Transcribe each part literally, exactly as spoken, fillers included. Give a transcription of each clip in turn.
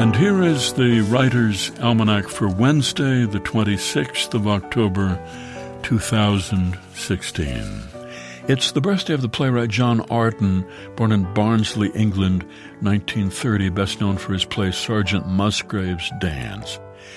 And here is the Writer's Almanac for Wednesday, the twenty-sixth of October, two thousand sixteen. It's the birthday of the playwright John Arden, born in Barnsley, England, nineteen thirty, best known for his play Sergeant Musgrave's Dance.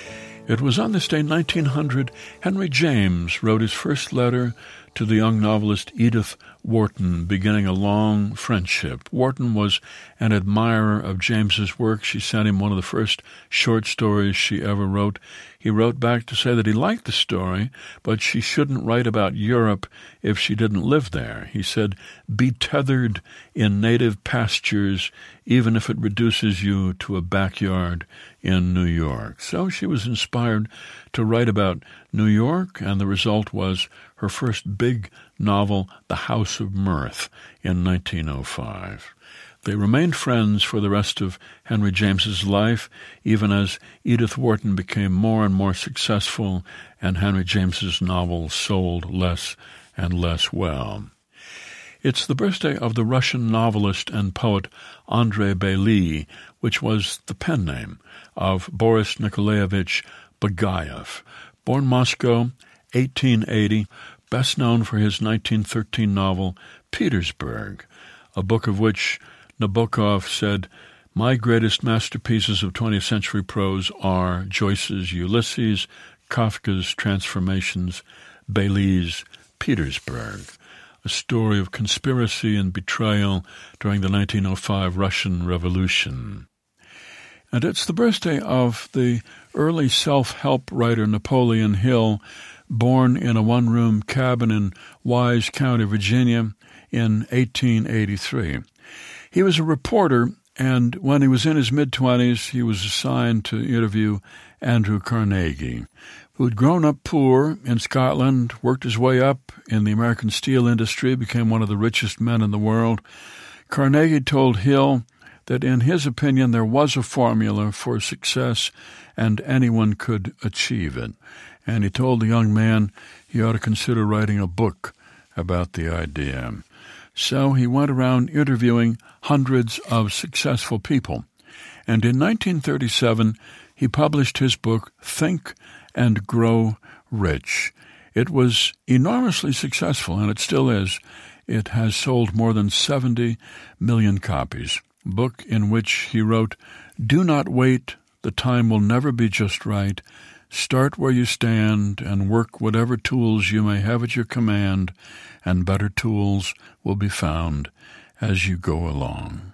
It was on this day, nineteen hundred, Henry James wrote his first letter to the young novelist Edith Wharton, beginning a long friendship. Wharton was an admirer of James's work. She sent him one of the first short stories she ever wrote. He wrote back to say that he liked the story, but she shouldn't write about Europe if she didn't live there. He said, "Be tethered in native pastures, even if it reduces you to a backyard in New York." So she was inspired to write about New York, and the result was her first big novel, The House of Mirth, in nineteen oh five. They remained friends for the rest of Henry James's life, even as Edith Wharton became more and more successful and Henry James's novels sold less and less well. It's the birthday of the Russian novelist and poet Andrei Bely, which was the pen name of Boris Nikolaevich Bagayev. Born Moscow, eighteen eighty, best known for his nineteen thirteen novel Petersburg, a book of which Nabokov said, "My greatest masterpieces of twentieth century prose are Joyce's Ulysses, Kafka's Transformations, Bely's Petersburg," a story of conspiracy and betrayal during the nineteen oh five Russian Revolution. And it's the birthday of the early self-help writer Napoleon Hill, born in a one-room cabin in Wise County, Virginia, in eighteen eighty-three. He was a reporter, and when he was in his mid-twenties, he was assigned to interview Andrew Carnegie, who had grown up poor in Scotland, worked his way up in the American steel industry, became one of the richest men in the world. Carnegie told Hill that in his opinion there was a formula for success and anyone could achieve it. And he told the young man he ought to consider writing a book about the idea. So he went around interviewing hundreds of successful people. And in nineteen thirty-seven, he published his book, Think and Grow Rich. It was enormously successful, and it still is. It has sold more than seventy million copies. A book in which he wrote, "Do not wait. The time will never be just right. Start where you stand and work whatever tools you may have at your command, and better tools will be found as you go along."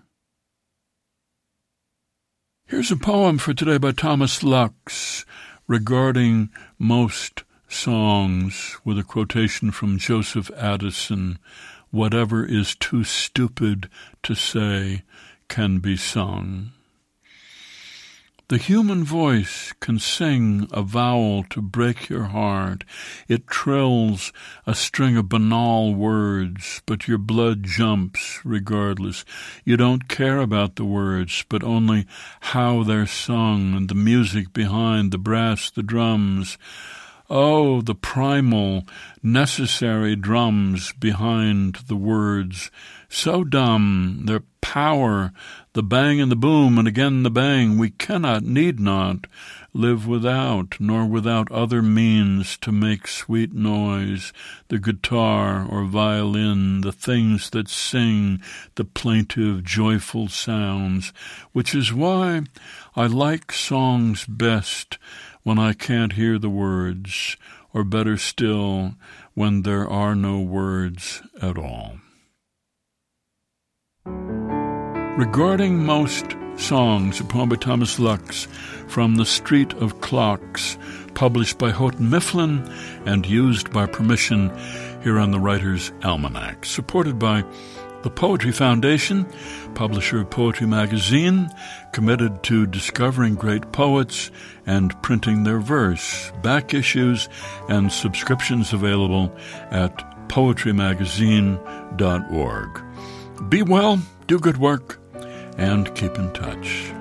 Here's a poem for today by Thomas Lux regarding most songs, with a quotation from Joseph Addison: "Whatever is too stupid to say can be sung." The human voice can sing a vowel to break your heart. It trills a string of banal words, but your blood jumps regardless. You don't care about the words, but only how they're sung and the music behind, the brass, the drums. Oh, the primal, necessary drums behind the words. So dumb, their power, the bang and the boom, and again the bang, we cannot, need not, live without, nor without other means to make sweet noise, the guitar or violin, the things that sing the plaintive, joyful sounds, which is why I like songs best when I can't hear the words, or better still, when there are no words at all. Regarding most songs, a poem by Thomas Lux from The Street of Clocks, published by Houghton Mifflin and used by permission here on the Writer's Almanac, supported by the Poetry Foundation, publisher of Poetry Magazine, committed to discovering great poets and printing their verse. Back issues and subscriptions available at poetry magazine dot org. Be well, do good work, and keep in touch.